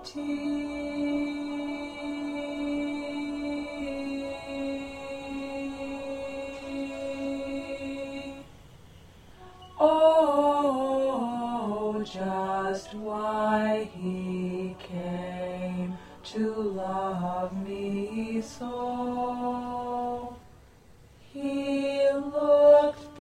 Oh, just why he came to love me so.